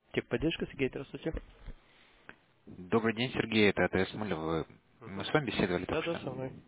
Техподдержка, Сергей, здравствуйте. Добрый день, Сергей, это АТС Мулев. Мы Мгм. с вами беседовали Да, только да, что. со мной.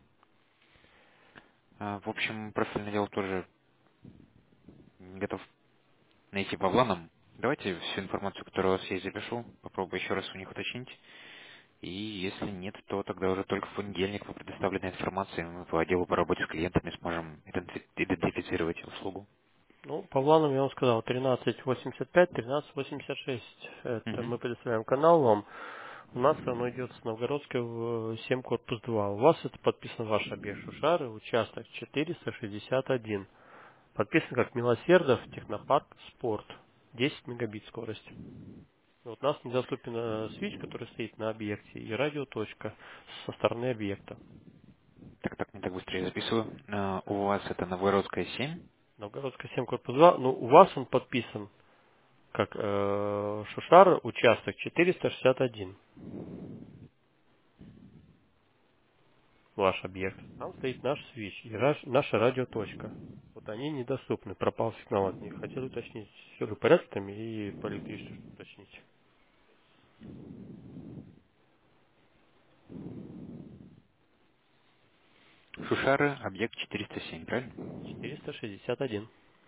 В общем, профильное дело тоже готов найти по планам. Давайте всю информацию, которая у вас есть, запишу. Попробую еще раз у них уточнить. И если нет, то тогда уже только в понедельник по предоставленной информации мы по отделу по работе с клиентами сможем идентифицировать услугу. Ну, по планам я вам сказал, 1385, 1386. Это мы Мгм. предоставляем канал вам. У нас оно идет с Новгородской в 7 корпус 2. У вас это подписан ваш объект Шушары, участок 461. Подписан как Милосердов, Технопарк, Спорт. 10 мегабит скорость. Вот у нас недоступен свич, который стоит на объекте, и радиоточка со стороны объекта. Так, не так быстро я записываю. У вас это Новгородская 7. Новгородская 7 корпус 2. Ну, у вас он подписан как Шушар, участок 461, ваш объект. Там стоит наш свич и наша радиоточка. Вот они недоступны, пропал сигнал от них. Хотели уточнить, все ли в порядке там и по электричеству уточнить. Шушары, объект 407, правильно? 461,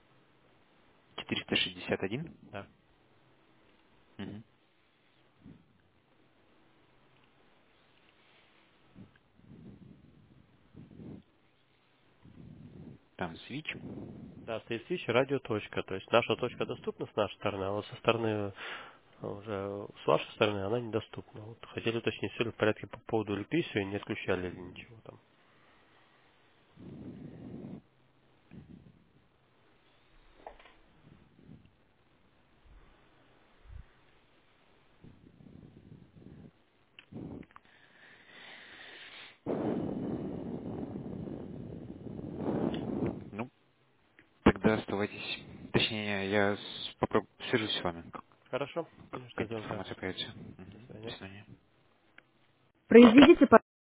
461? да. Мгм. Там свич. Да, стоит свич и радиоточка. То есть наша точка доступна с нашей стороны, а вот со стороны уже с вашей стороны она недоступна. Вот хотели уточнить, все ли в порядке по поводу электричества и не отключали ли ничего там. Ну, тогда оставайтесь. Точнее, я попробую свяжусь с вами, Хорошо, как конечно, какая-то сделаем так. информация появится. До Мгм. До свидания. свидания. Произведите